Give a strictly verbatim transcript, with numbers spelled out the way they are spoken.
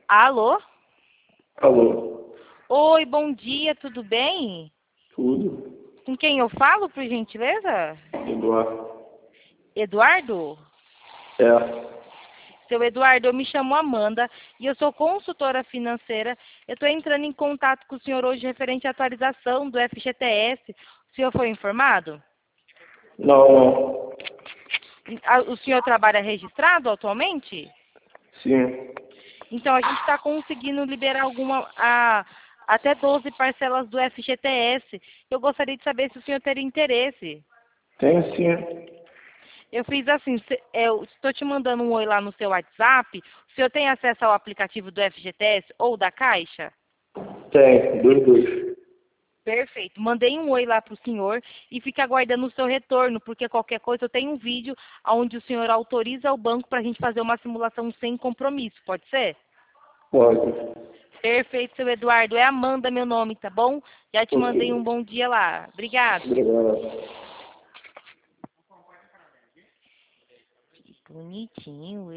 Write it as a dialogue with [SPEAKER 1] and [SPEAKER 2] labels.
[SPEAKER 1] Alô?
[SPEAKER 2] Alô,
[SPEAKER 1] Oi, bom dia, tudo bem?
[SPEAKER 2] tudo?
[SPEAKER 1] Com quem eu falo, por gentileza?
[SPEAKER 2] Eduardo?
[SPEAKER 1] Eduardo?
[SPEAKER 2] É,
[SPEAKER 1] Seu Eduardo, eu me chamo Amanda e eu sou consultora financeira. Eu estou entrando em contato com o senhor hoje referente à atualização do F G T S. O senhor foi informado?
[SPEAKER 2] não, não,
[SPEAKER 1] Ah, o senhor trabalha registrado atualmente?
[SPEAKER 2] sim,
[SPEAKER 1] Então, a gente está conseguindo liberar alguma, a, até doze parcelas do F G T S. Eu gostaria de saber se o senhor teria interesse.
[SPEAKER 2] tem sim,
[SPEAKER 1] Eu fiz assim, se- eu estou te mandando um oi lá no seu WhatsApp. O senhor tem acesso ao aplicativo do F G T S ou da Caixa?
[SPEAKER 2] tem, dois, dois.
[SPEAKER 1] Perfeito. Mandei um oi lá para o senhor e fique aguardando o seu retorno, porque qualquer coisa eu tenho um vídeo onde o senhor autoriza o banco para a gente fazer uma simulação sem compromisso. Pode ser?
[SPEAKER 2] Pode.
[SPEAKER 1] Perfeito, seu Eduardo. É Amanda meu nome, tá bom? Já te mandei um
[SPEAKER 2] Ok,
[SPEAKER 1] bom dia lá. Obrigado.
[SPEAKER 2] obrigado.
[SPEAKER 1] Bonitinho.